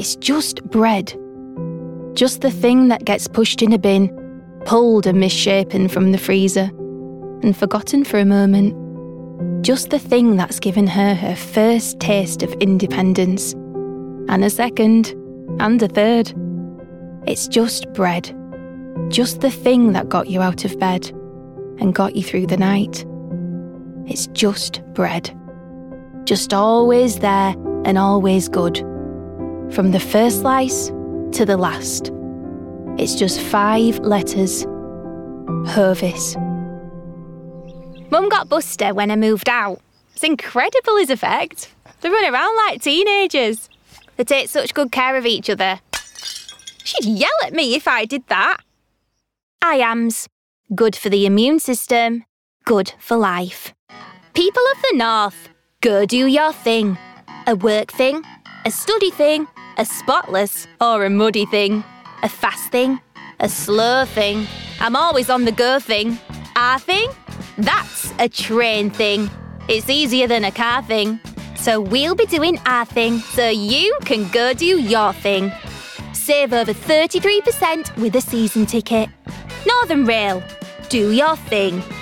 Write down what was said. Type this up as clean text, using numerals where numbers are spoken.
It's just bread. Just the thing that gets pushed in a bin, pulled and misshapen from the freezer, and forgotten for a moment. Just the thing that's given her her first taste of independence, and a second, and a third. It's just bread. Just the thing that got you out of bed and got you through the night. It's just bread. Just always there and always good. From the first slice to the last. It's just 5 letters. Hovis. Mum got Buster when I moved out. It's incredible, his effect. They run around like teenagers. They take such good care of each other. She'd yell at me if I did that. IAMS. Good for the immune system. Good for life. People of the North, go do your thing. A work thing, a study thing, a spotless or a muddy thing, a fast thing, a slow thing, I'm always on the go thing. Our thing? That's a train thing. It's easier than a car thing. So we'll be doing our thing so you can go do your thing. Save over 33% with a season ticket. Northern Rail. Do your thing.